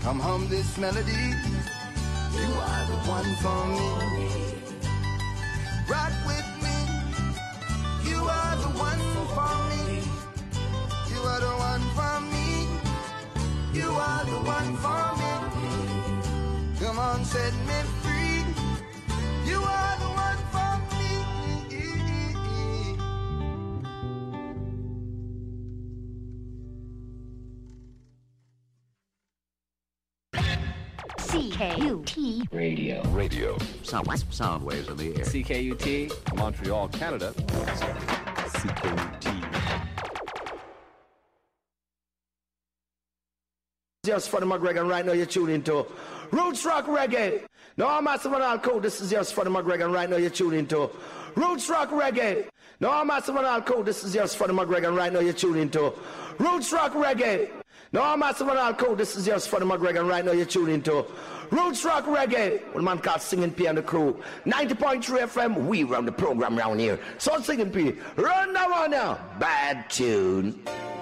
Come hum this melody. You are the one for me. Rock with me. You are the one for me. You are the one for me. You are the one for me. Come on, set me free. You are the one for me. CKUT Radio. Sound waves in the air. CKUT, Montreal, Canada. CKUT. Just Freddie McGregor, and right now you're tuning into Roots Rock Reggae. No, I'm Massive and Alco. This is just Freddie McGregor, and right now you're tuning into Roots Rock Reggae. No, I'm Massive and Alco. This is just Freddie McGregor, and right now you're tuning into Roots Rock Reggae. No, I'm Massive and Alco. This is just Freddie McGregor, and right now you're tuning into Roots Rock Reggae. One man called Singing P and the crew. 90.3 FM, we run the program around here. So Singing P, run that one now. Bad tune.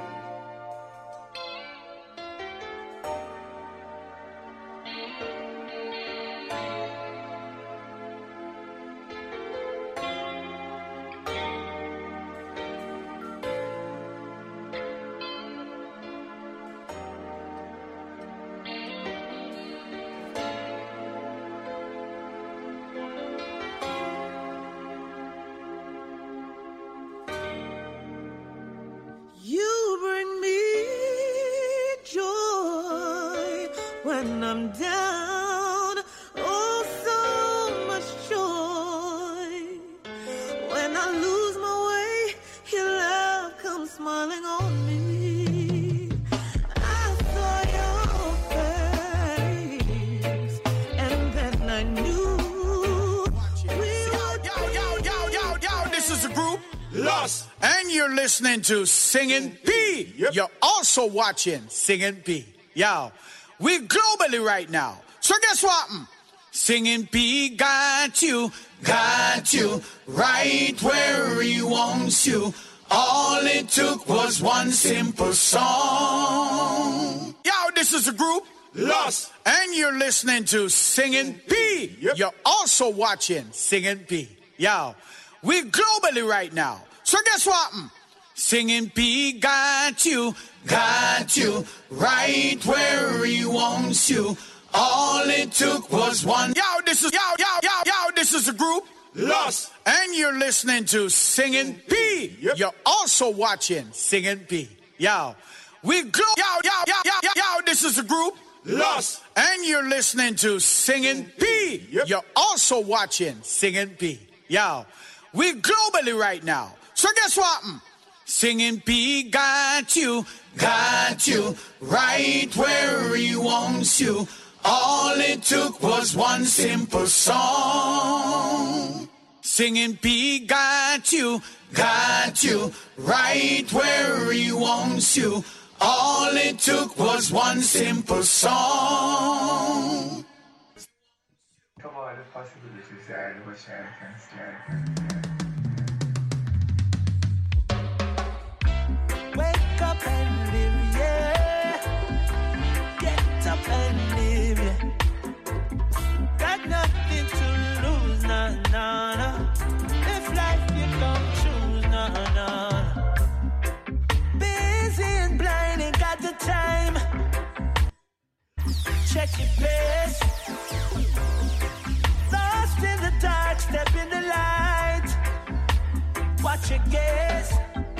Listening to Singing P. Yep. You're also watching Singing P. Yo, we're globally right now. So guess what? Singing P got you right where he wants you. All it took was one simple song. Yo, this is a group, Lost, and you're listening to Singing P. Yep. You're also watching Singing P. Yo, we're globally right now. So guess what? Singing P got you right where he wants you. All it took was one. Yo, this is this is a group, Lost, and you're listening to Singing P. Yep. You're also watching Singing P. Yo, we this is a group, Lost, and you're listening to Singing P. Yep. You're also watching Singing P. Yo, we're globally right now. So guess what? Singing P got you right where he wants you. All it took was one simple song. Singing P got you right where he wants you. All it took was one simple song. Come on, the possibilities are what I can stand. Wake up and live, yeah. Get up and live, yeah. Got nothing to lose, nah. If life you don't choose, nah. Busy and blind, ain't got the time. Check your pace. Lost in the dark, step in the light. Watch your gaze.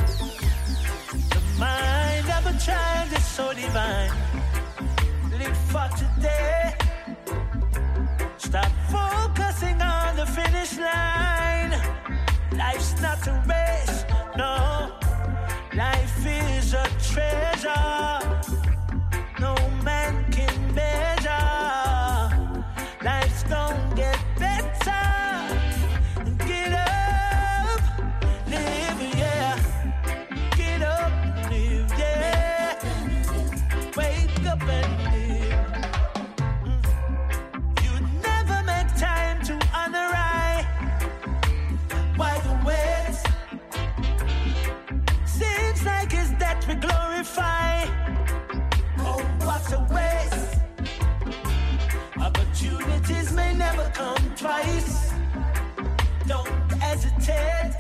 Mind of a child is so divine. Live for today. Stop focusing on the finish line. Life's not a race, no. Life is a treasure. No man can measure. Life's gonna get better. Get up, live, yeah. Get up. Yeah, wake up and live. You never make time to honor I. Why the waits? twice. Don't hesitate.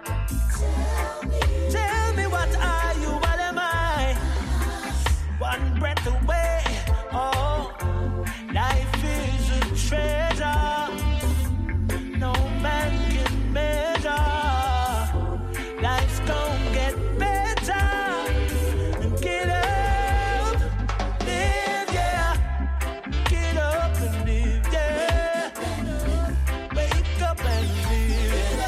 Tell me what are you, what am I? One breath away. Oh, life is a treasure. No man can measure. Life's gonna get better. Get up, live, yeah. Get up and live, yeah. Wake up and live.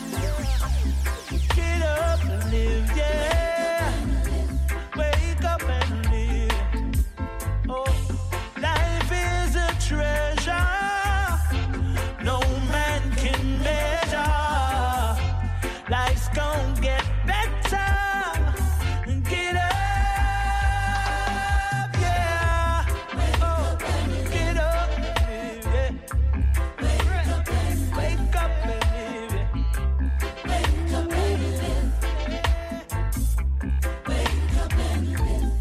Get up and live, yeah. Wake up and live. Oh, life is a treasure. No man can measure. Life's gonna get better. Get up, yeah. Oh, get up and live, yeah. Wake up and live, yeah. Wake up and live. Wake up and live.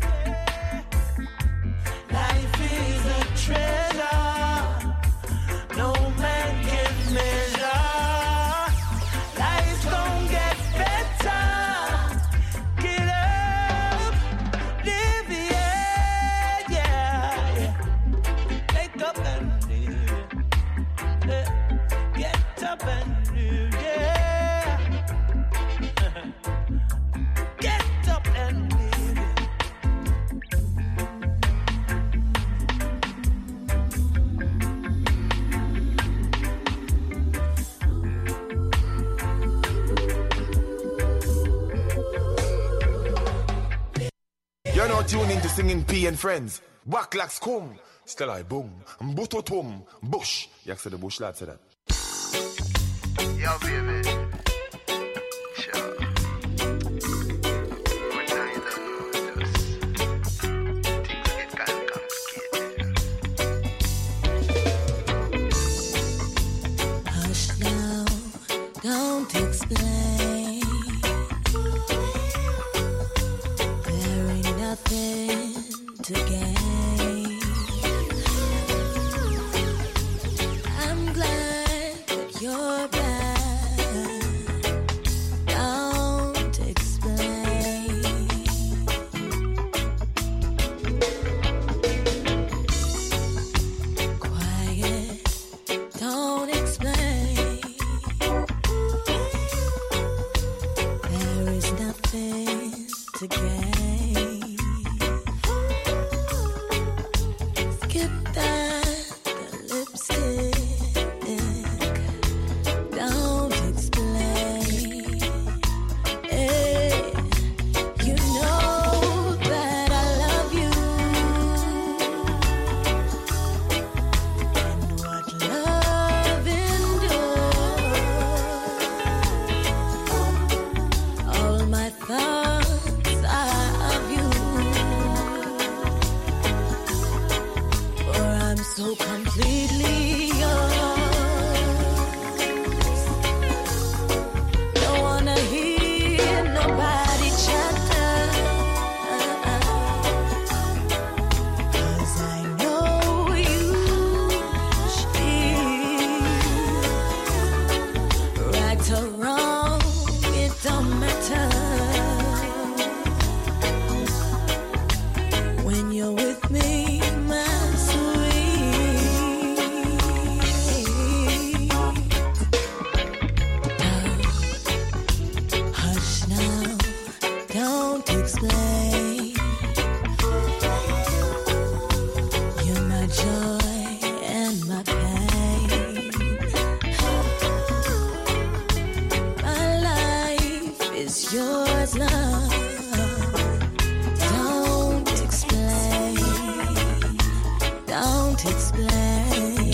Life is a treasure. No man can measure. Life's gonna get better. Get up, live, yeah, yeah, yeah. Wake up and live. Yeah. Get up and live, yeah. Get up and live. You're now tuned into Singing P and Friends. Wacklax cum. Still I boom. Mbutotum. Bush. Jak se the bush lad say that. Yo, baby. Sure. What time you done, just things get kind of complicated. Hush now, don't explain. There ain't nothing to gain. I'm glad that you're back. Don't explain. Quiet, don't explain. There is nothing to gain. Skip that, the lipstick. Don't explain. Hey, you know that I love you. And what love endures. All my thoughts are of you. For I'm so completely yours. Don't wanna hear nobody chatter. 'Cause I know you right or wrong, it don't matter. When you're with me, my sweet. Hush now, don't explain. You're my joy and my pain. My life is yours, love. Don't explain. Don't explain.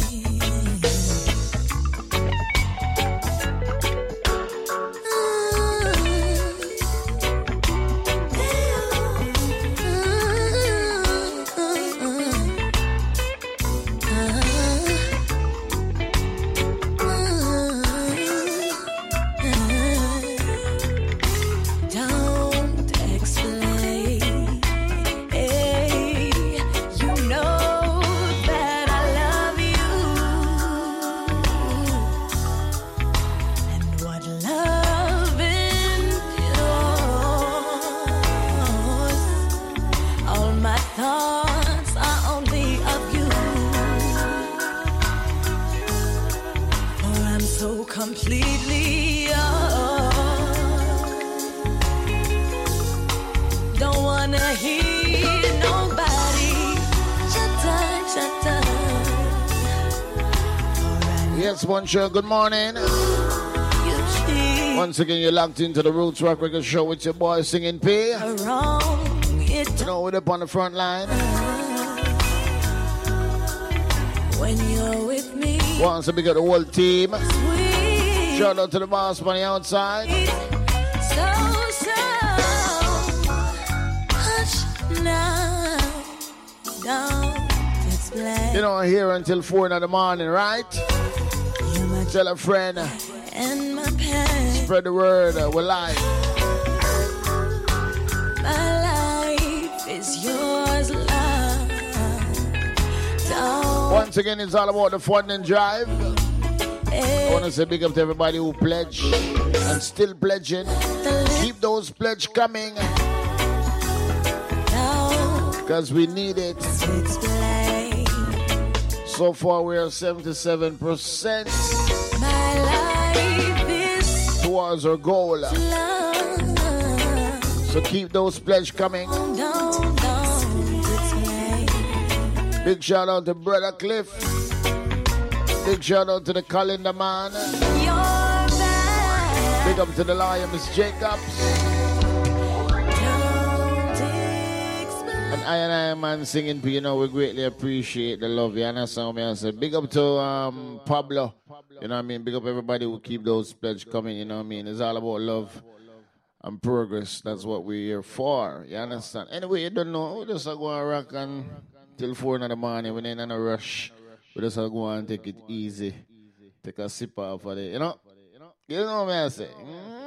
Don't explain. Hey, you know that I love completely yours. Don't wanna hear nobody. Shut up. Yes, Bonjour, good morning. Once again, you're locked into the Roots Rock Record Show with your boy Singing P. You know, we're up on the front line. When you're with me, once again, we got the whole team. Shout out to the boss on the outside. so hush now, don't explain. You know, here until 4 in the morning, right? Tell a friend. And my pain. Spread the word. We're live. My life is yours, love. Don't Once again, it's all about the fun and drive. I want to say big up to everybody who pledged and still pledging. Keep those pledges coming. Because we need it. So far, we are 77%. My life is towards our goal. love. So keep those pledges coming. Don't explain. Big shout out to Brother Cliff. Big shout out to the calendar man. You're back. Big up to the lion, Miss Jacobs. And I man singing, you know, we greatly appreciate the love. You understand me? I said, big up to Pablo. You know what I mean? Big up everybody who keep those pledges coming. You know what I mean? It's all about love and progress. That's what we're here for. You understand? Anyway, you don't know. We just go and rock until 4 in the morning. We ain't in a rush. We just go and take it easy. Take a sip off of it. You know? You know what I say?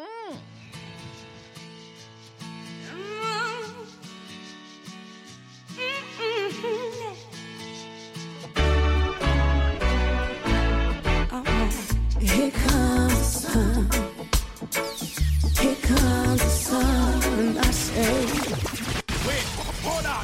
Here comes the sun. Here comes the sun. And I say, wait, hold on.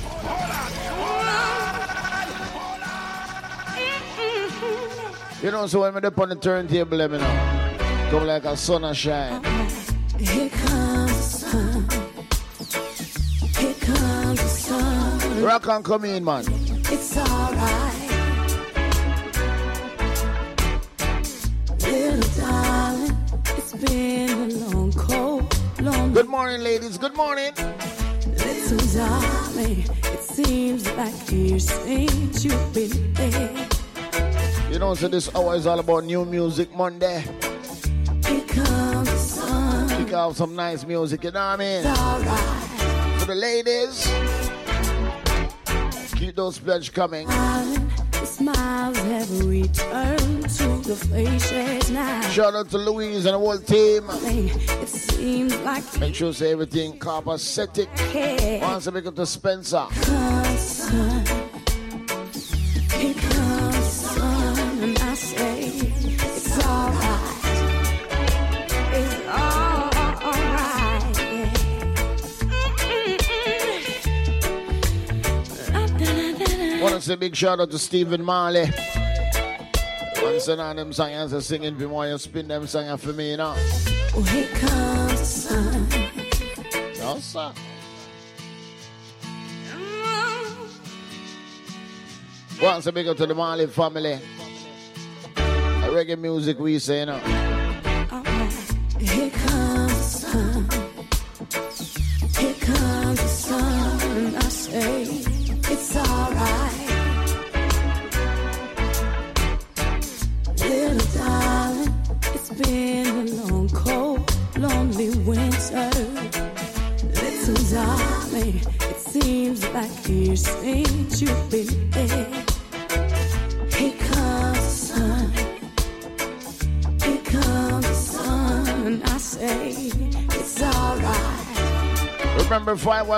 You know, so when we're up on the turntable, let me know. Come like a sun and shine. here comes the sun. Here comes the sun. Rock and come in, man. It's alright. Little darling, it's been a long, cold, long. Good morning, ladies. Good morning. Little darling, it seems like years since you've been there. You know, so this hour is all about new music Monday. Here comes the sun. Kick off some nice music, you know what I mean? It's alright. For the ladies, keep those pledges coming. Darling, the smiles have returned to the faces now. Shout out to Louise and the whole team. It seems like make sure say everything copacetic. Once I make up to Spencer. Here comes the sun. Here comes the sun, and I say it's alright. It's alright. Yeah. Want to say big shout out to Stephen Marley. Once on them songs are singing before you spin them songs for me, you know. Oh, here comes the sun. No, sir. Once a big up to the Marley family. Reggae music we say, you know. Here comes the sun. Here comes the sun, and I say it's alright. Little darling, it's been a long, cold, lonely winter. Little darling, it seems like years since you've been there. Here comes the sun. Here comes the sun, and I say it's alright. Remember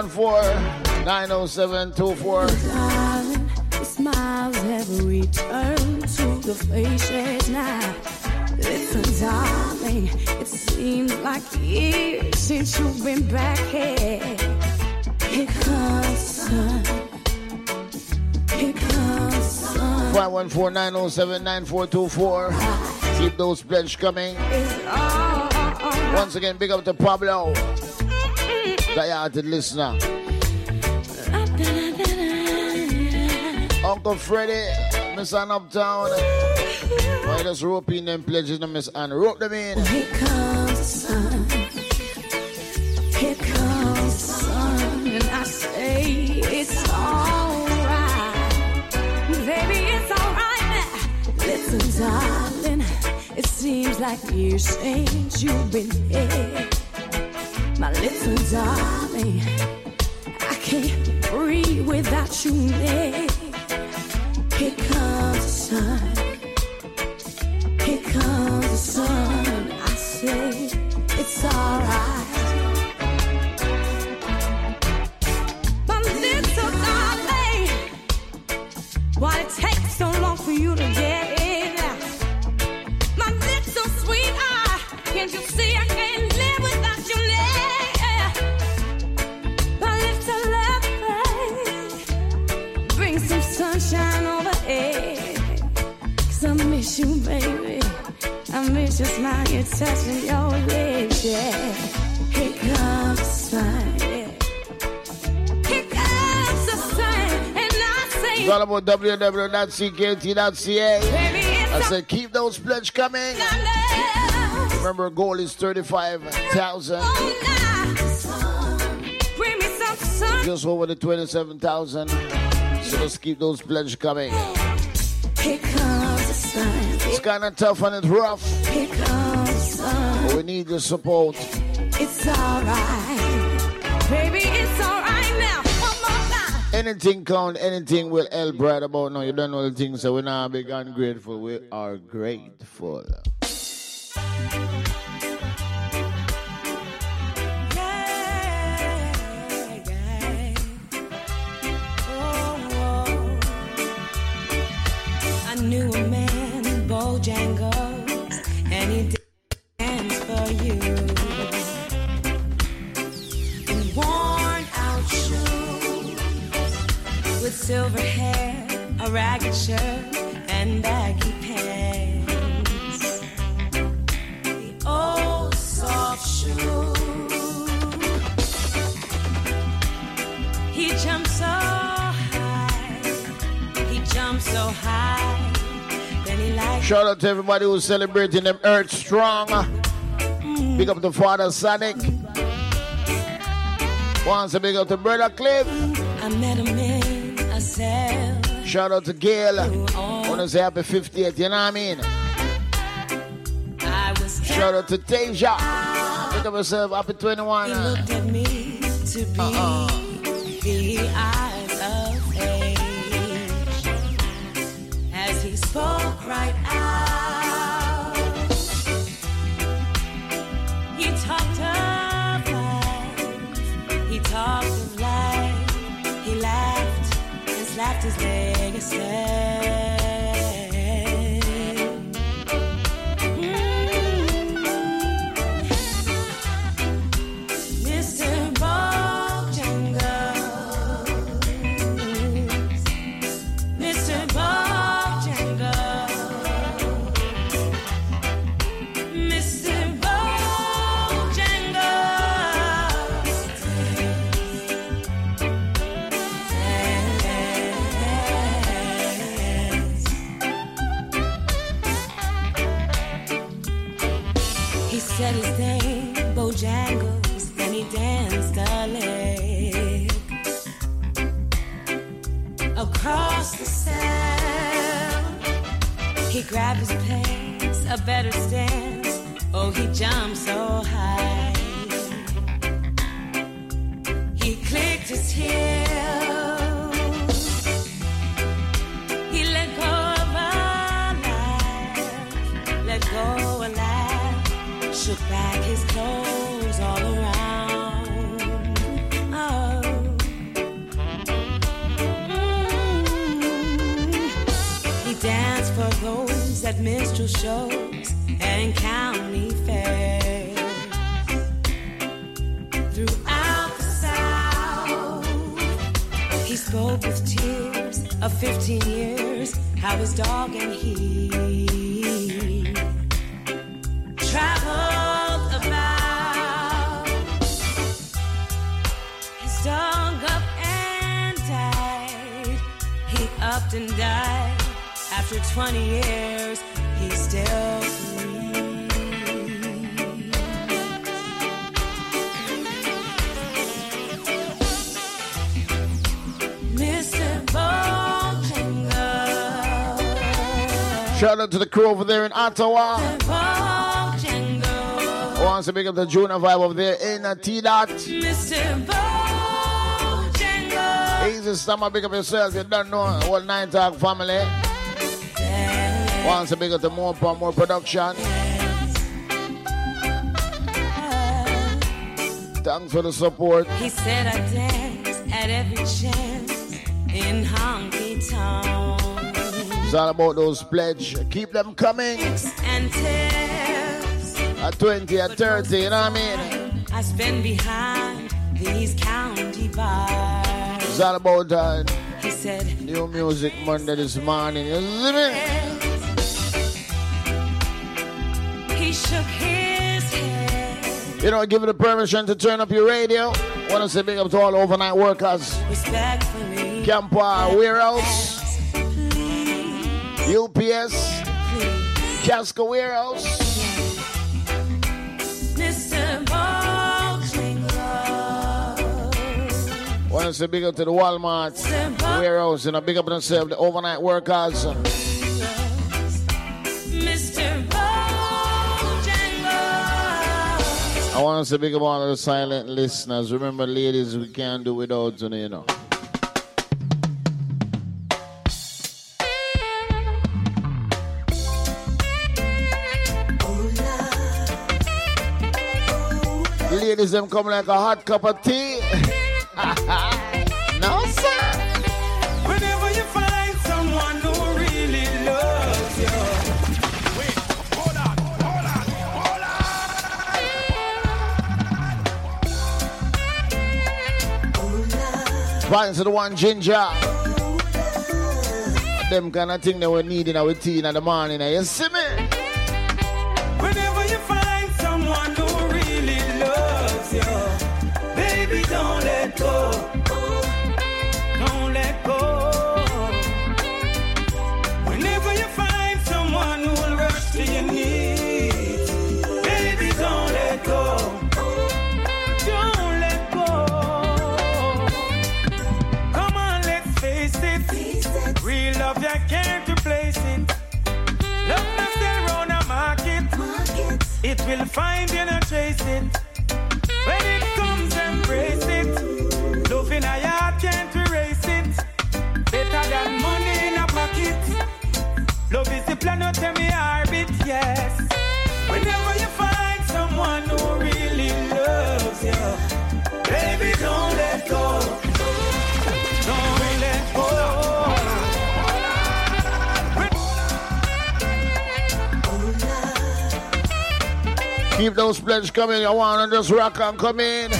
514-907-24. Darling, the smiles have returned to the faces now. Listen, darling, it seems like years since you've been back here. Here comes the sun. Here comes the sun. 514-907-9424. Keep those pledges coming. Once again, big up to Pablo, the listener. Uncle Freddie, Miss Ann Uptown. Why just rope in them pledges, Miss Ann? Rope them in. Here comes the sun. Here comes the sun. And I say it's alright. Baby, it's alright. Listen, darling, it seems like years since you've been here. My little darling, I can't breathe without you near. Here comes the sun. Here comes the sun. I say it's alright. My little darling, why it takes so long for you to get in? My little sweetheart, can't you see I can't live without you there? My little love, bring some sunshine over here. 'Cause I miss you, baby. I miss your smile, your touch, and your lips, yeah. Here comes the sun, yeah. Here comes the sun, and I say It's all about www.cknt.ca. baby, I said, keep those pledges coming. Remember, goal is 35,000. bring me some sun. Just over the 27,000. So let's keep those pledges coming. Here comes the sun. It's kind of tough and it's rough, Here comes the sun. but we need your support. It's alright, baby, it's alright now. One more time. Anything count, anything will help right about now. You don't know the things, so we're not big and grateful. We are grateful. I knew a man in Bojangles, and he danced for you. In worn out shoes, with silver hair, a ragged shirt, and baggy pants. The old soft shoe. He jumped so high. He jumped so high. Then he liked. Shout out to everybody who's celebrating them Earth Strong. Big up to Father Sonic. Once a big up to Brother Cliff. I met him in a cell. Shout out to Gail. Want to say happy 50th, you know what I mean? I was Shout out to Tasia. Look at myself, happy 21. He looked at me to be the eyes of age as he spoke right out. He talked of life. He talked of life. He laughed and slapped his leg and said, Mr. Bojangles, Mr. Bojangles, Mr. Bojangles. He said his name, Bojangles, then he danced a leg across the cell. He grabbed his pants, a better stance. Oh, he jumped so high. He clicked his heels. He let go of a laugh, let go a laugh, shook back his clothes all around. Oh. He danced for those at minstrel shows and county fairs. Throughout the South, he spoke with tears of 15 years, how his dog and he often die. After 20 years, he's still free. Mr. Bojangles. Shout out to the crew over there in Ottawa. Bojangles. Wants to pick up the Juna vibe over there in T-Dot. Mr. Bojangles. Easy summer, big up yourself. You don't know what Nine Talk family. Wants to big up the more production. Thanks for the support. He said I dance at every chance in honky tonk. It's all about those pledge. Keep them coming. And tips. At 20, at 30, you know what I mean? I spend behind these county bars. It's all about he said, new music Monday this morning. You see me? He shook his head. You know, give it the permission to turn up your radio. Want to say big up to all overnight workers. Respectfully. Campa Warehouse. UPS. Casco Warehouse. Mr. Bojangles. Want to say big up to the Walmart Warehouse. And a big up to themselves, the overnight workers. Mr. Bojangles. I want to say big up all of the silent listeners. Remember, ladies, we can't do without you, you know. Ladies, them come like a hot cup of tea. No, sir. Whenever you find someone who really loves you. Wait, hold on. Right to the one ginger. Them kind of thing that we're needing our tea in the morning. You see me? Whenever you find someone who really loves you, baby, don't let go. Don't let go. Whenever you find someone who will rush to your knees, baby, don't let go. Don't let go. Come on, let's face it. Real love, you can't replace it. Love not still round a market. It will find you, not trace it. When it comes, embrace it. Love in a heart, can't erase it. Better than money in a pocket. Love is the plan, not tell me orbit, yes. Whenever you find someone who really loves you, baby, don't let go. Don't let go. Keep those pledges coming. You want to just rock and come in.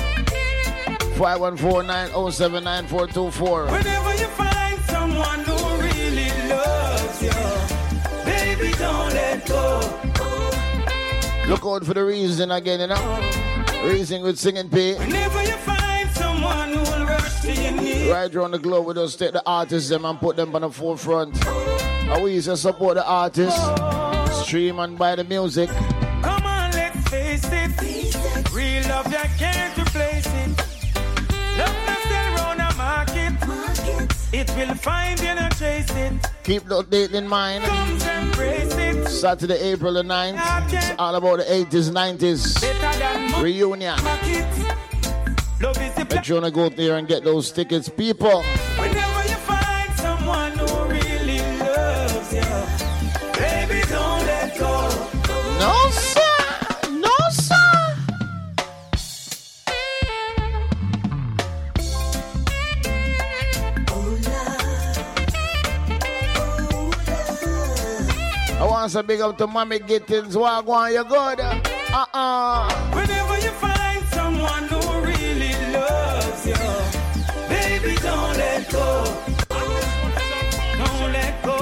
514-907-9424. Whenever you find someone who really loves you, baby, don't let go. Look out for the reason again, you know. Reason with Singing P. Whenever you find someone who will rush to your knees. Right around the globe, we just take the artists them and put them on the forefront. And we used to support the artists. Stream and buy the music. Come on, let's face it. Real love, you can't replace it. Love not still round a market. It will find you, not chase it. Keep the date in mind. Comes embrace it. Saturday, April the 9th. It's all about the 80s, 90s. Reunion. Make sure to go there and get those tickets, people. Whenever you find someone who really loves you, baby, don't let go. No, sir. No, sir. I want to big up to Mommy Gittins. Wagwan, you good? Whenever you find someone who really loves you, baby, don't let go. Don't let go.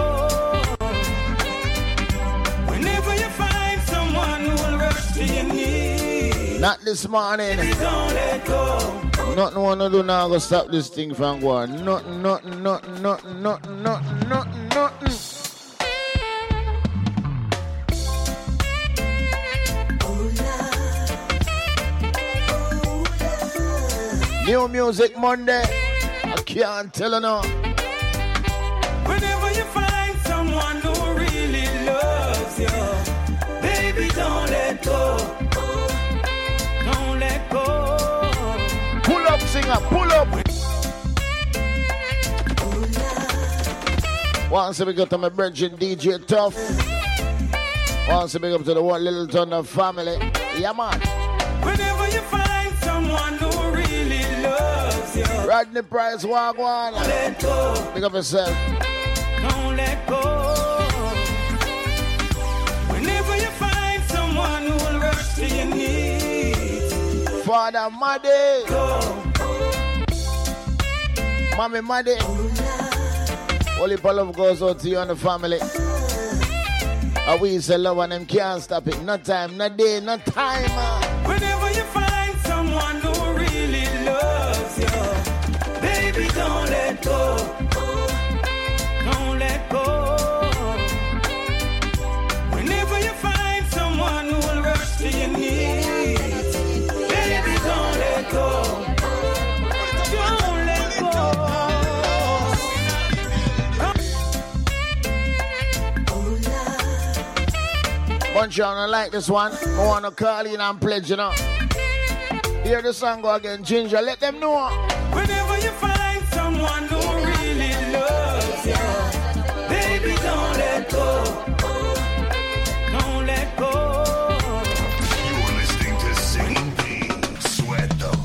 Whenever you find someone who will rush to your knees, not this morning. Baby, don't let go. Nothing wanna do now, go stop this thing from going. Nothing. New music Monday. I can't tell you now. Whenever you find someone who really loves you, baby, don't let go. Don't let go. Pull up, singer, pull up. Once we go to my virgin DJ Tough. Once we go to the One Little Thunder family. Yeah, man. Whenever you find someone who really loves you, Rodney Price, walk one. Let go. Pick up yourself. Don't let go. Whenever you find someone who will rush to your knees, Father Maddy. Mommy Maddy. Only love goes out to you and the family. We say love and them can't stop it. No time, no day, no time. Whenever you find someone who really loves you, baby, don't let go. Don't let go. Whenever you find someone who will rush to your knees, baby, don't let go. Don't let go. Bunch of y'all like this one. I want to call in and pledge, you know. Hear the song go again, Ginger. Let them know. Whenever you find someone who really loves you, baby, don't let go. Don't let go. You're listening to Singing P. Sweat them.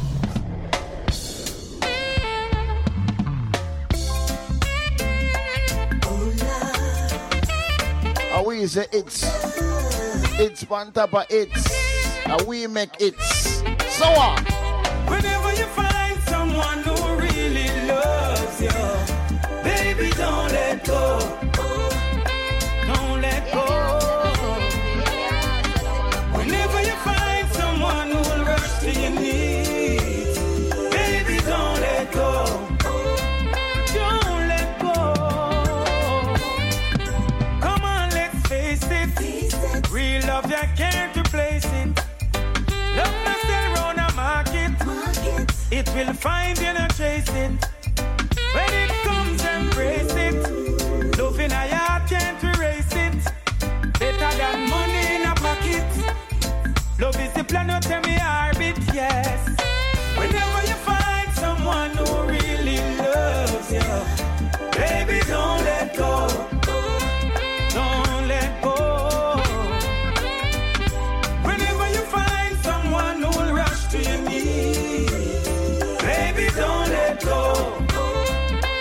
We say it's on top of it's. We make it. So what? Whenever you find someone who really loves you, baby, don't let go. Don't let go. Whenever you find someone who will rush to your knees, baby, don't let go. Don't let go. Come on, let's face it. Real love, you can't replace it. Love not sell round a market. It will find you, not chase it. When it comes, embrace it. Love in a heart, can't erase it. Better than money in a pocket. Love is the planet and me orbit, yes. Whenever you find someone who really loves you, baby, don't let go. Don't let go. Whenever you find someone who will rush to your knees, baby, don't let go.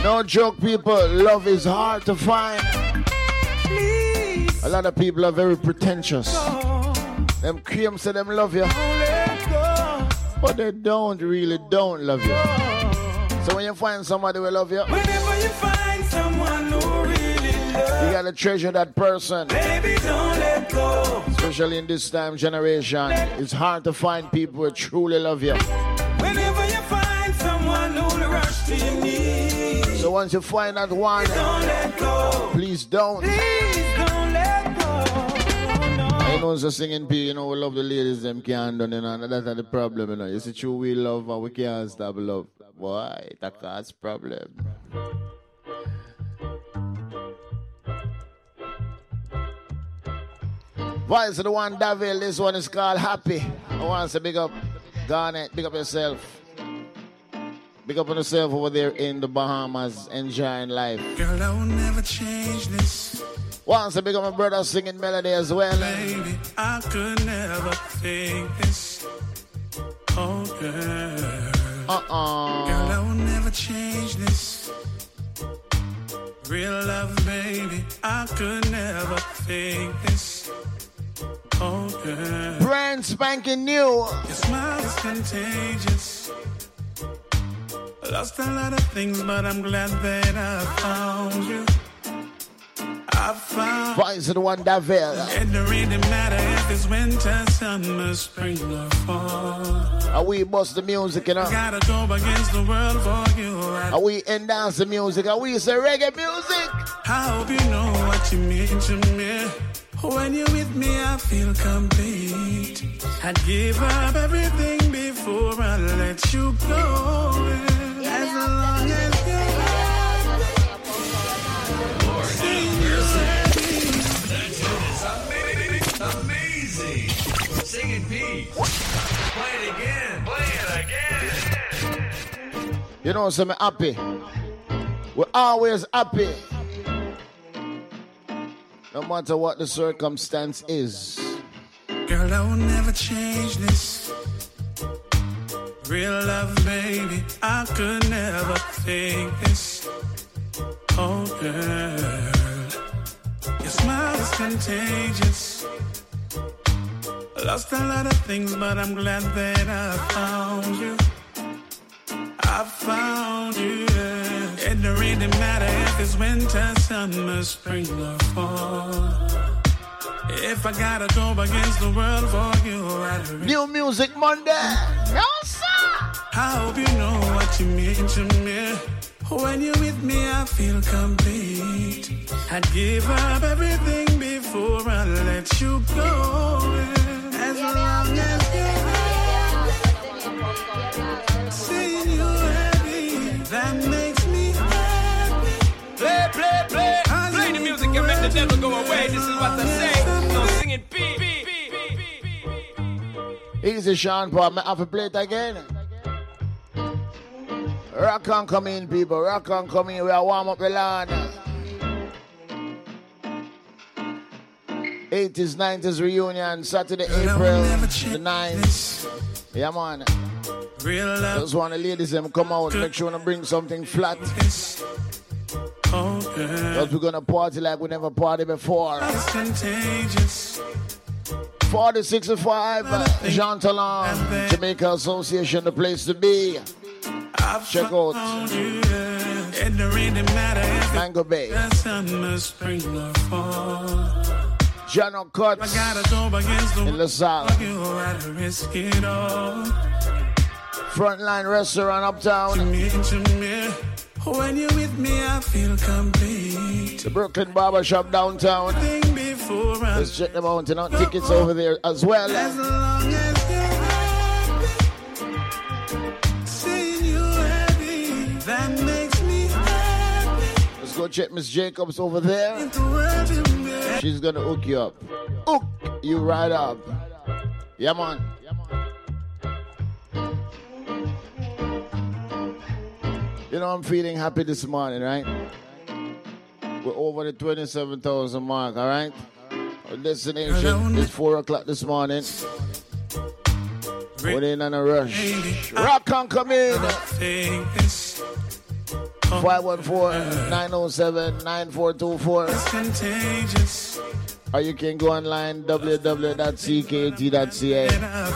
No joke, people. Love is hard to find. Please. A lot of people are very pretentious. Them claim say them love you, but they don't love you. So when you find somebody who love you, Whenever you find someone who really loves you gotta treasure that person. Baby, don't let go. Especially in this time generation, it's hard to find people who truly love you. Whenever you find someone who'll rush to your knees. So once you find that one, Don't let go. please don't. Please don't let go. I know it's a singing P, you know, we love the ladies, them can't do, you know, and that's not the problem, you know. You see, true, we love and we can't stop love. Boy, that causes problem. Voice of the one, Davil, this one is called Happy. I want to say big up Garnet, big up yourself. Big up on yourself over there in the Bahamas, enjoying life. Girl, I will never change this. Once I big up my brother singing melody as well. Baby, I could never think this. Oh, girl. Girl, I will never change this. Real love, baby, I could never think this. Oh, girl. Brand spanking new. Your smile is contagious. Lost a lot of things, but I'm glad that I found you. I found Voice of the one, Davil. it don't really matter if it's winter, summer, spring, or fall. We bust the music, you know. Gotta go against the world for you. We in dance the music. We say reggae music. I hope you know what you mean to me. When you're with me, I feel complete. I'd give up everything before I let you go. As long as you're amazing. Singing P. Play it again. Play it again. You know, so I'm happy. We're always happy. No matter what the circumstance is. Girl, I will never change this. Real love, baby, I could never fake this. Oh, girl, your smile is contagious. Lost a lot of things, but I'm glad that I found you. I found you. It don't really matter if it's winter, summer, spring, or fall. If I gotta go against the world for you, I'd New Music Monday. No, sir. I hope you know what you mean to me. When you're with me, I feel complete. I'd give up everything before I let you go. As long as you're seeing you happy, that makes me happy. Play, play, play. Play the music and make the devil go away. This is what I say. No singing P. Easy, Sean Paul. I have to play it again. Rock on, come in, people. Rock on, come in. We are warm up the land. 80s, 90s reunion, Saturday, April the 9th. Yeah, man. Just want the ladies them come out. Make sure to bring something flat. Because we're gonna party like we never party before. 4065 Jean Talon, Jamaica Association, the place to be. Check out Mango Bay. Jano Cuts in LaSalle. Frontline Restaurant Uptown. When you're with me, I feel complete. The Brooklyn Barber Shop downtown. Let's check them out. And tickets over there as well. As long as you're happy, seeing you happy, that makes me happy. Let's go check Miss Jacobs over there. She's gonna hook you up. Hook you right up. Yeah, man. You know, I'm feeling happy this morning, right? We're over the 27,000 mark, all right? Our destination is 4 o'clock this morning. We're in on a rush. Rock on, come in. 514-907-9424. It's contagious. Or you can go online, www.ckut.ca.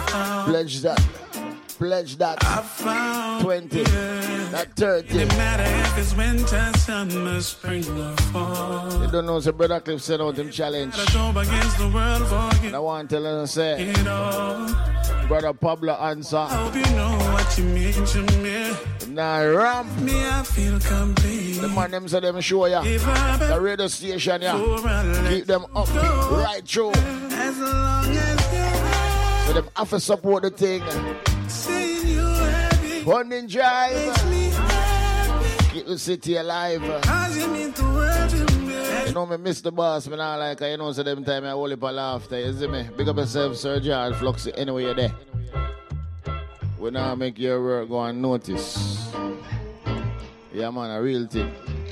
Pledge that 20, that 30. No matter if it's winter, summer, spring, or fall. You don't know, so Brother Cliff sent out him challenge. I go against the world for I want to tell him, say, it all. Brother Pablo answer. I hope you know what you mean to me. Now ramp me, I feel complete. The man them say them show ya. The radio station ya. Keep them up right through. As long as so them have to support the thing. seeing you happy Funding drive. makes me happy. Keep the city alive. Cause you mean the world to me. You know me miss the boss, me not like you know so them time I hold it for laughter, you see me? Big up yourself, Sir John Fluxy, anyway you're there. We now make your work go unnoticed. Yeah man, a real thing.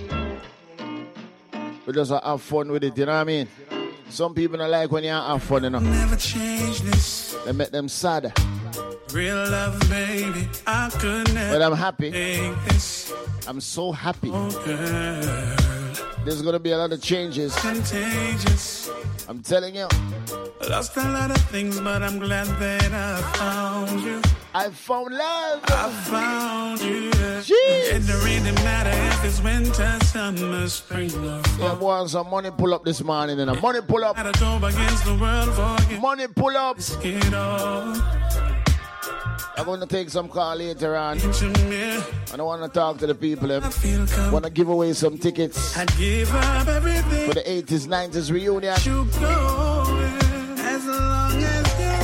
We just have fun with it, you know what I mean? Some people don't like when you have fun, you know. Never change this. They make them sad. Real love, baby, I could never. But I'm happy. Take this. I'm so happy. Oh, girl. There's gonna be a lot of changes. Contagious. I'm telling you. Lost a lot of things, but I'm glad that I found you. I found love. I found you. Jeez. It don't really matter if it's winter, summer, spring, or fall. Yeah, boy, some money pull up this morning, and money pull up. Gotta go against the world for money pull up. It all. I'm going to take some call later on. I don't want to talk to the people. I want to give away some tickets I'd give up everything for the 80s, 90s reunion. you go as long as you're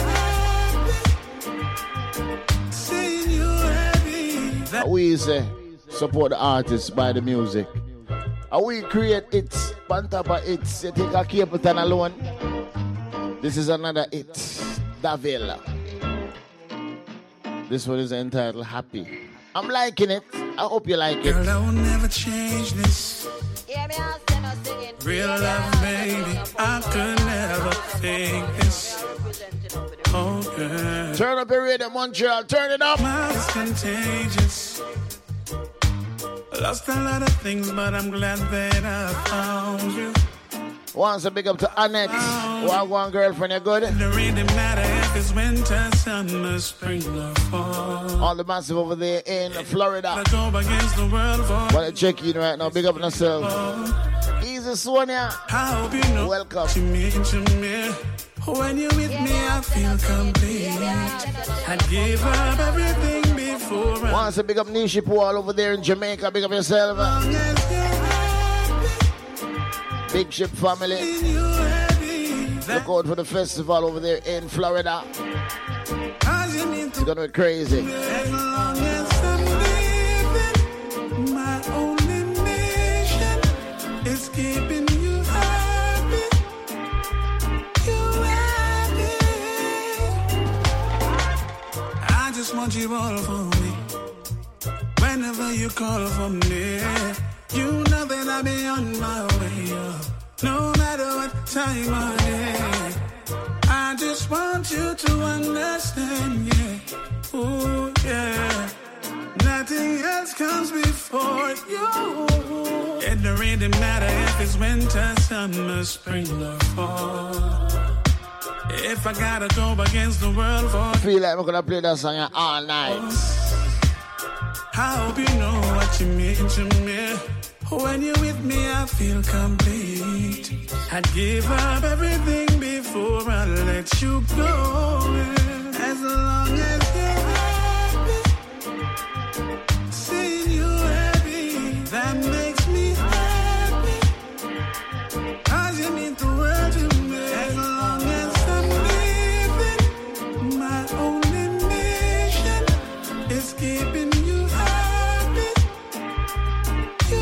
happy. Seeing you happy. We say support the artists by the music. We create it, on top of it. You take a Capleton alone. This is another hit. Davila. This one is entitled Happy. I'm liking it. I hope you like it. Girl, I will never change this. Real love, baby, I could never fake this. Oh, girl. Turn up your radio, Montreal. Turn it up. It's contagious. Lost a lot of things, but I'm glad that I found you. Once a big up to Annette. One girlfriend, you good? It don't really matter if it's winter, summer, spring, or fall. All the massive over there in Florida. I go against the world for want to check in right now. Big up on yourself. Easy Sonia. I hope you know welcome. What you mean to me. When you're with me, I feel complete. I'd give up everything before. Once a big up Nishi Paul over there in Jamaica. Big up yourself. Big Ship family. Look out for the festival over there in Florida. It's gonna be crazy. As long as I'm living, my only mission is keeping you happy. You happy. I just want you all for me. Whenever you call for me, you know that I'll be on my way up. No matter what time of day, I just want you to understand, yeah. Ooh, yeah. Nothing else comes before you. It don't really matter if it's winter, summer, spring, or fall. If I gotta go against the world for I feel like we're gonna play that song all night. I hope you know what you mean to me. When you're with me, I feel complete. I'd give up everything before I let you go. As long as you're happy, seeing you happy, that makes me happy. Cause you mean the world to me. As long as I'm living, my only mission is keeping you happy. You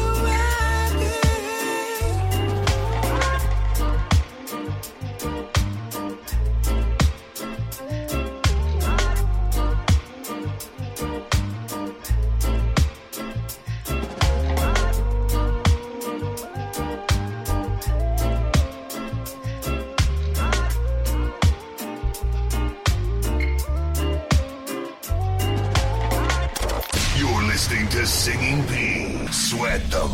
listening to Singing P. Sweat them.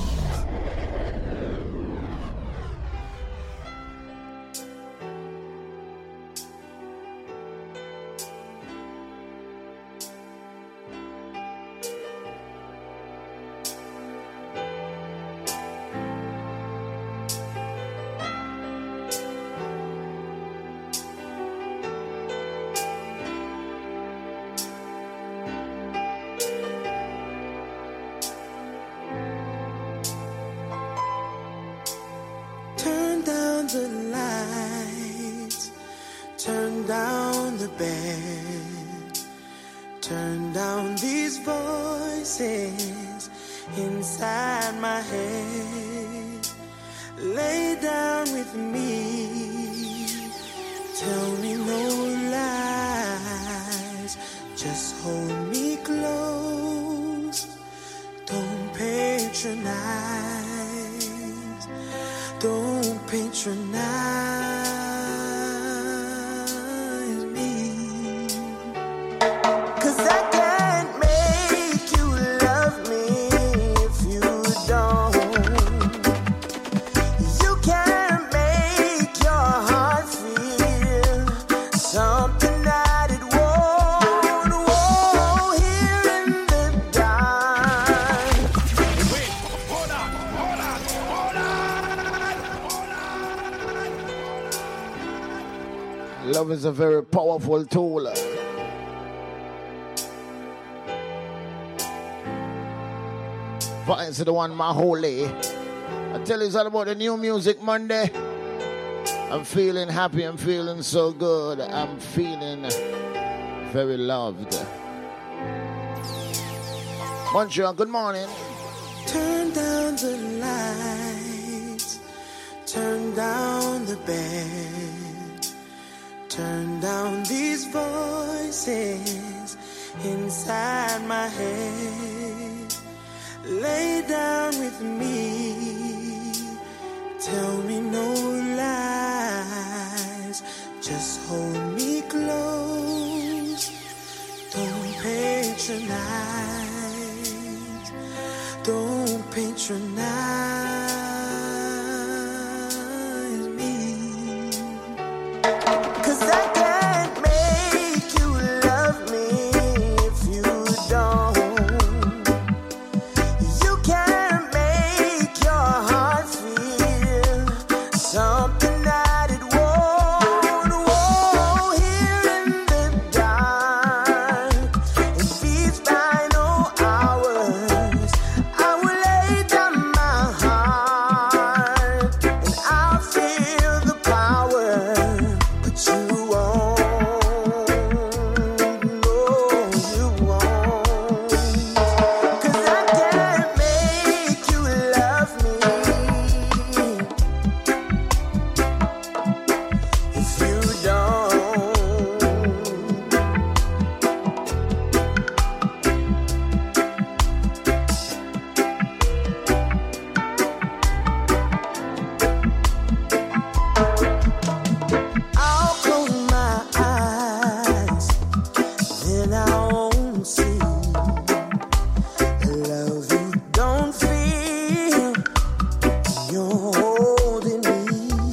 Love is a very powerful tool. Finds the one, my holy. I tell you, it's all about the new music Monday. I'm feeling happy. I'm feeling so good. I'm feeling very loved. Montreal, good morning. Turn down the lights. Turn down the bed. Turn down these voices inside my head. Lay down with me. Tell me no lies. Just hold me close. Don't patronize. Don't patronize me. 'Cause I can't make you love me if you don't. You can't make your heart feel something that it won't. Oh, here in the dark, it beats by no hours. I will lay down my heart and I'll feel the power. But you won't, no, you won't. 'Cause I can't make you love me if you don't. I'll close my eyes, then I won't see the love you don't feel. You're holding me.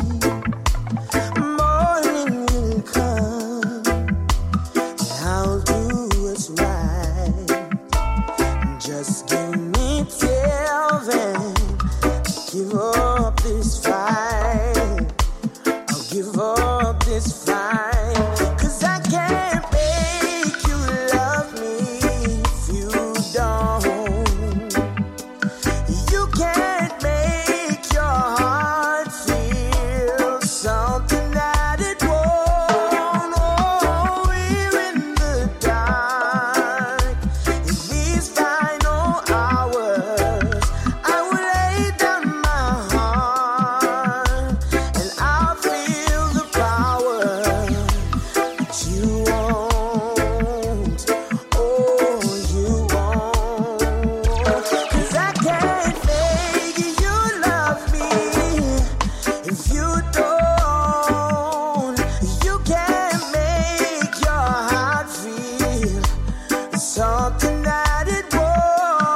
Morning will come, and I'll do what's right. Just give me till then. Give up this fight. I'll give up this fight. 'Cause I can't make you love me if you don't. You can't make your heart feel something that it won't. Oh, we're in the dark. In these final hours, I will lay down my heart and I'll feel the power. But you won't, oh, you won't. 'Cause I can't make you love me if you don't. You can't make your heart feel something that it won't.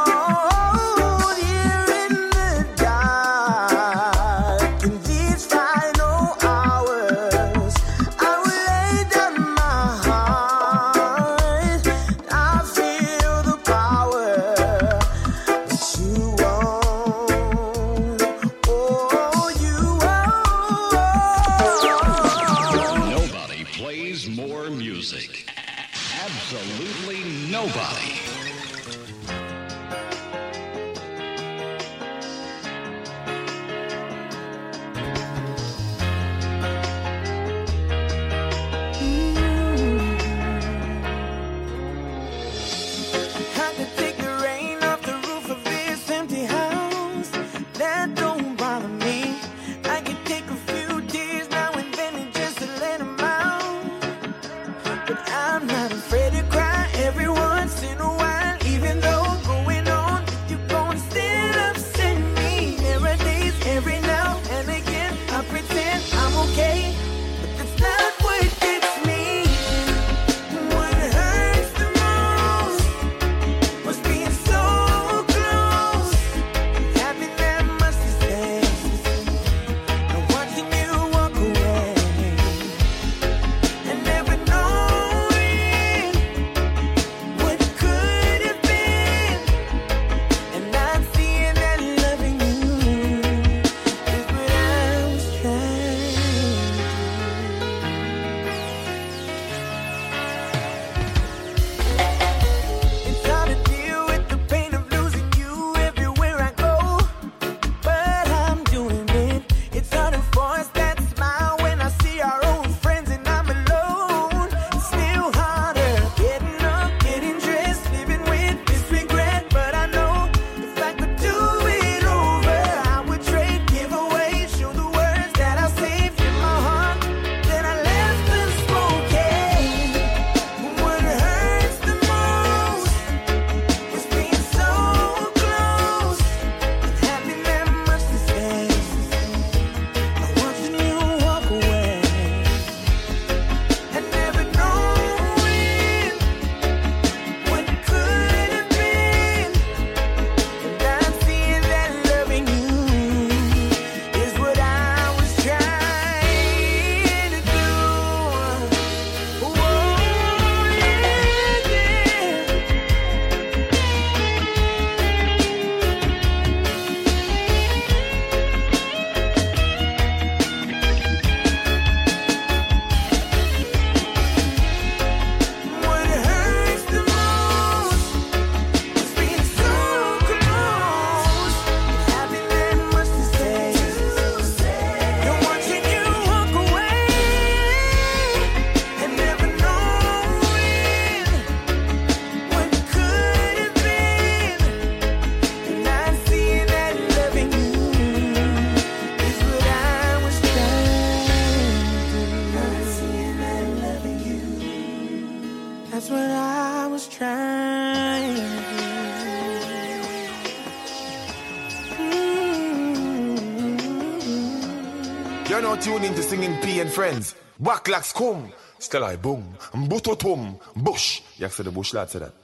You're now tuned into Singing P and Friends. Backlash come. Still I boom. Mbuto tum. Bush. You say the bush lad say that.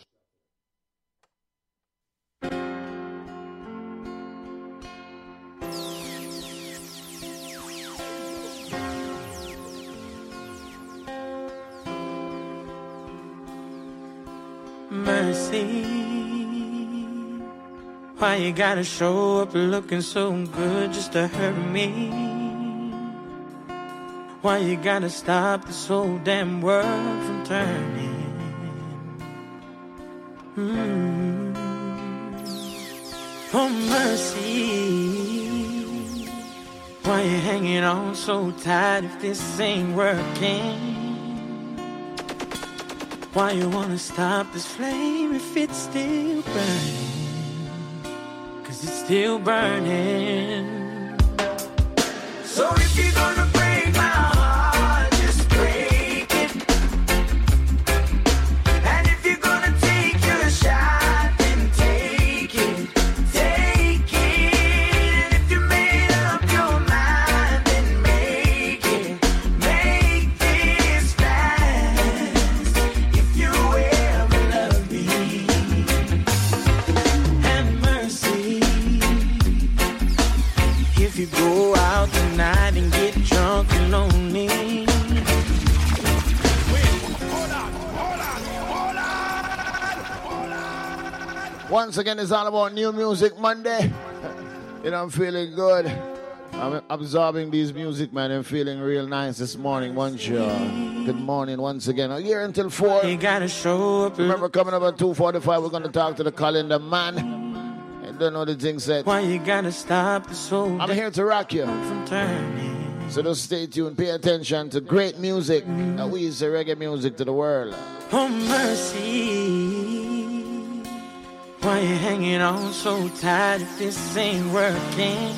Mercy, why you gotta show up looking so good just to hurt me? Why you gotta stop this whole damn world from turning? Oh mercy, why you hanging on so tight if this ain't working? Why you wanna stop this flame if it's still burning? 'Cause it's still burning. So if you're gonna break my heart, just break it. And if you're gonna take your shot, then take it. Take it. And if you made up your mind, then make it. Make this fast. If you ever love me. And mercy, if you go out tonight and get drunk and lonely. Once again, it's all about New Music Monday. You know, I'm feeling good. I'm absorbing these music, man. I'm feeling real nice this morning. Good morning once again. I'm here until 4. You gotta show up. Remember, coming up at 2:45, we're going to talk to the calendar man. I don't know the thing said. Why you gotta stop the soul? I'm here to rock you. From turning. So just stay tuned. Pay attention to great music. We use the reggae music to the world. Oh mercy, why you hanging on so tight if this ain't working?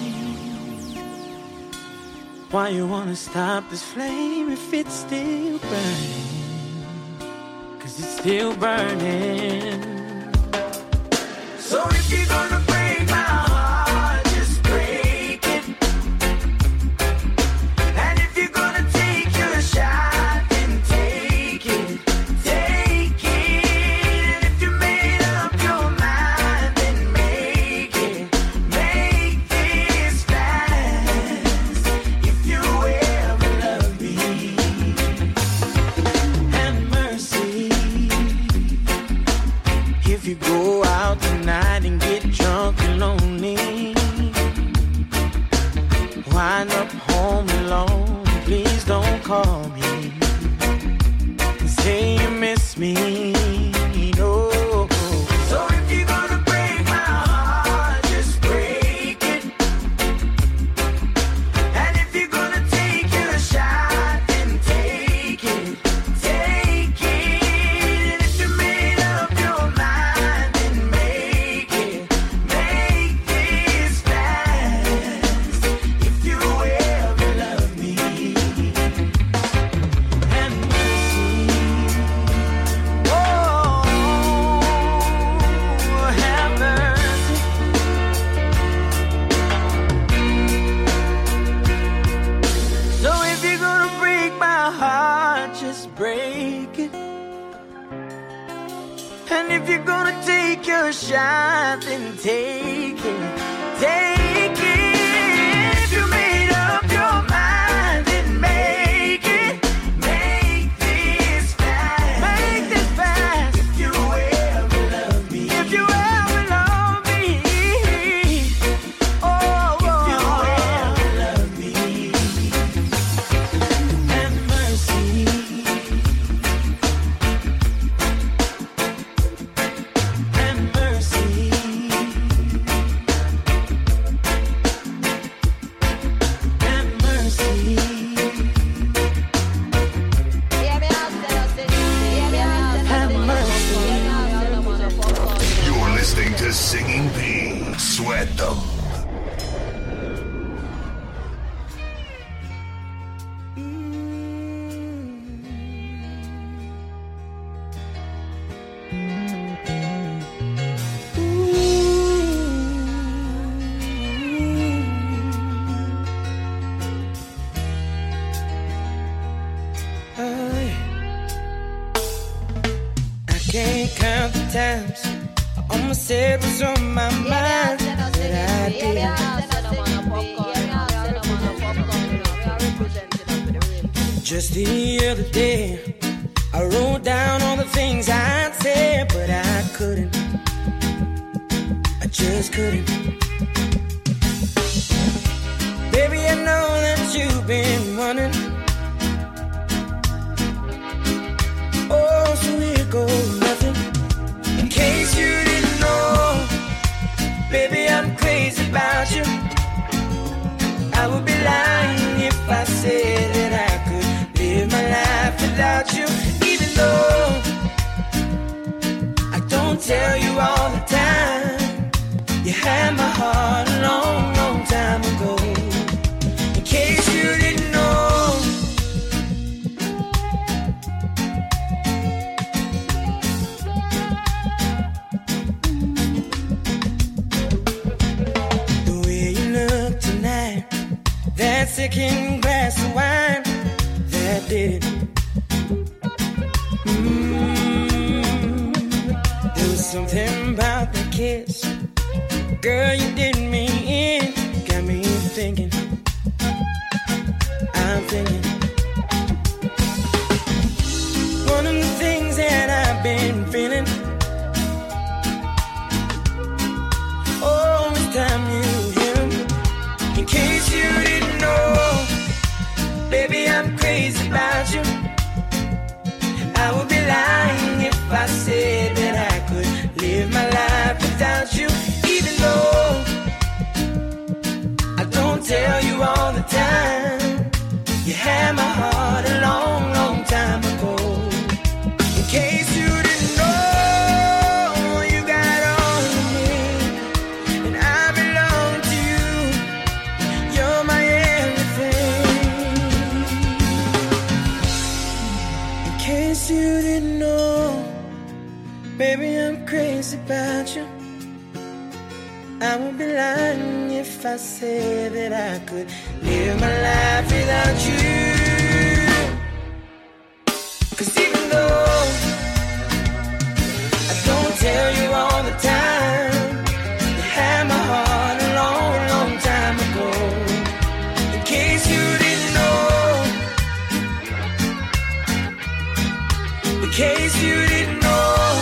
Why you wanna stop this flame if it's still burning? 'Cause it's still burning. So if you're gonna break my heart, just break it. And if you're gonna take your shot, then take it. Take it. And if you made up your mind, then make it. Make this fast. If you ever love me. And mercy, if you go out tonight and get drunk and lonely, wind up home alone, please don't call me and say you miss me, no. So if you're gonna break my heart, just break it. And if you're gonna take your shot, then take it. Take it. And if you made up your mind, then make it. Make this fast. If you ever love me. And mercy, oh, have mercy. So if you're gonna break my heart, just break it. And if you're gonna take your shot, then take it. Take it. If you made up your mind, then make it. Make this fast. Make this fast. If you ever love me. If you ever love me. Oh, if you ever love me. And mercy. And mercy. And mercy. And mercy. You're listening to Singing P. Sweat them. Almost said what's on my mind that I did. Just the other day, I wrote down all the things I'd said, but I couldn't. I just couldn't. Baby, I know that you've been running. Oh, so here goes nothing. In case you didn't know, baby, I'm crazy about you. I would be lying if I said that I could live my life without you. Even though I don't tell you all the time, you had my heart a long, long time ago. In case you didn't know, the way you look tonight, that second glass of wine, that did it. There was something about the kiss, girl, you did me in. Got me thinking, I'm thinking. One of the things that I've been feeling, oh, it's time you hear 'em. In case you didn't know, baby, I'm crazy about you. I would be lying if I said that I could live my life without you. Even though I don't tell you all the time, you had my heart a long, long time ago. In case you didn't know, you got all of me, and I belong to you. You're my everything. In case you didn't know, baby, I'm crazy about you. I would be lying if I said that I could live my life without you. 'Cause even though I don't tell you all the time, you had my heart a long, long time ago. In case you didn't know, in case you didn't know.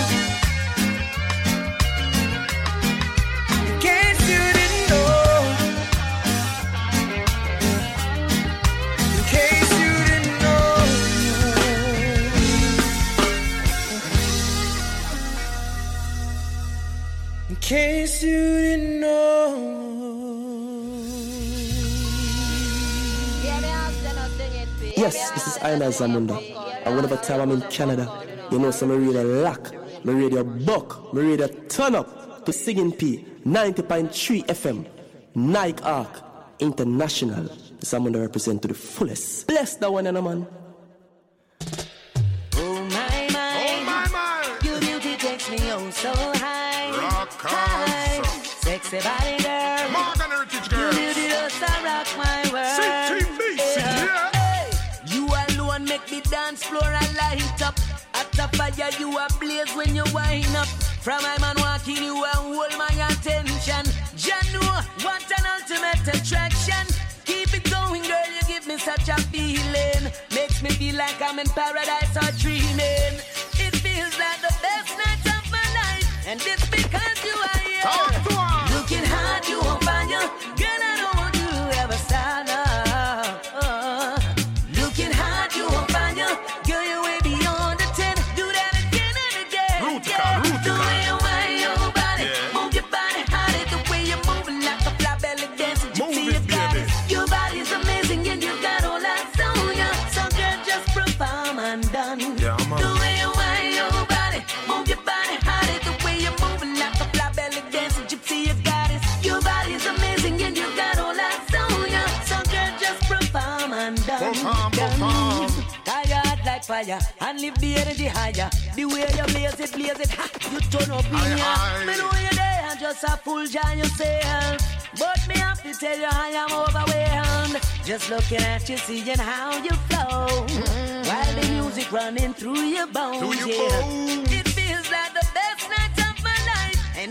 In case you didn't know. Yes, this is Aina Zamunda. And whenever time I'm in Canada, you know, so me radio lock, me radio buck, me radio turn up to Singing P 90.3 FM, Nike Arc International. Zamunda represent to the fullest. Bless that one, and man. Oh my, your beauty takes me oh so high. High. Sexy body girl, Morgan Heritage girl. You beauty does rock my world. Hey. You alone make the dance floor a light up. At the fire you a blaze when you wind up. From my man walking you a hold my attention. Janu, what an ultimate attraction. Keep it going, girl, you give me such a feeling. Makes me feel like I'm in paradise or dreaming. It feels like the best night of my life, and it's because you are here. Looking hard, you on fire. Girl, I don't want you to ever stop. Looking hard, you on fire. Girl, you're way beyond the 10. Do that again and again. The way you wind your body, move your body harder. The way you're moving like a fly belly dancing. You see your body. Your body's amazing and you got all that on ya. So girl, just perform and done. The way you wind your body, move your body harder. The way you're moving like a fly belly dancing. Gypsy, you got it. Your body's amazing and you got all that on ya. So girl, just perform and done. Tired like fire and lift the energy higher. The way you blaze it, ha, you turn up in ya. Me know you're there, just a full joy yourself. But me have to tell you I am overwhelmed. Just looking at you, seeing how you flow. While the music running through your bones, yeah. It feels like the best night of my life, and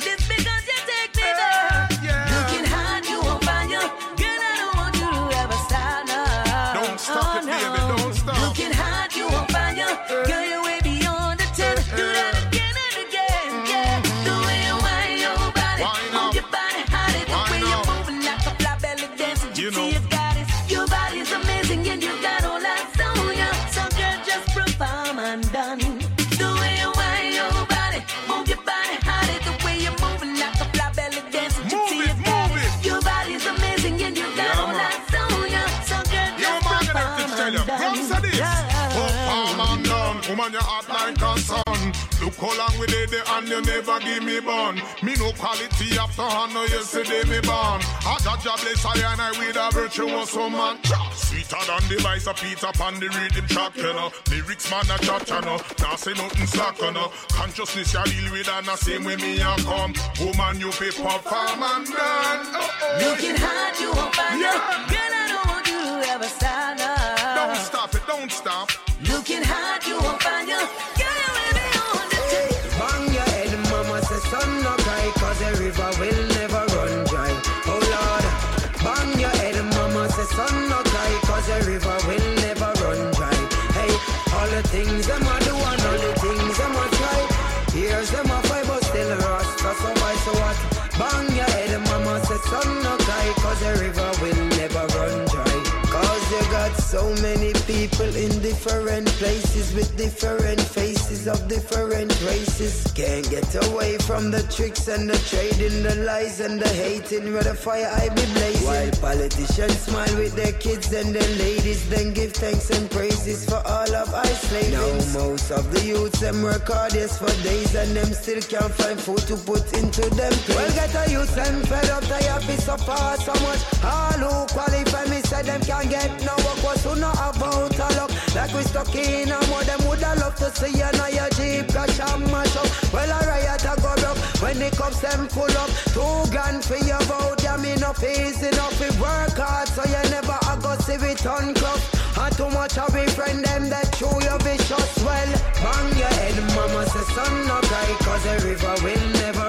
you hot like a sun. Look how long we did it and you never give me bun. Me no quality after hand, no yesterday me born. A Jaja bless I and I with a virtuous man. Sweeter than the vice of Peter Pan, the rhythm track, you know. Lyrics man a chat, you know. Now say nothing slack, you know. Consciousness you deal with and the same way me a come. Woman you pay perform and done. Looking hard, you won't find it. Girl, I don't want you to ever stand up. Don't stop it, don't stop. Looking hard, you won't find you. Girl, you will be on the tape. Bang your head, mama say son no cry, cause the river will never run dry. Oh Lord, bang your head, mama say son no cry, cause the river will never run dry. Hey, all the things them a do and all the things them a try. Here's them a fight but still rasta, so why so what? Bang your head, mama say son no cry, cause the river will never run dry. Cause you got so many people in different places with different faces of different races. Can't get away from the tricks and the trading, the lies and the hating, where the fire I be blazing. While politicians smile with their kids and their ladies, then give thanks and praises for all of our slaves. Now most of the youths them work hard yes for days and them still can't find food to put into them plates. Well get a youth them fed up, they have to suffer so much. All who qualify me say them can't get no work, was who know about a luck. Like we stuck in a mud, them woulda love to see you now your Jeep crash and mash up. Well a riot a go broke, when the cups them full up. 2 grand for your vote, yeah me no fees enough. We work hard so you never a go see it uncuffed. And too much of a friend them that show you vicious. Well, bang your head, mama say son no cry, cause the river will never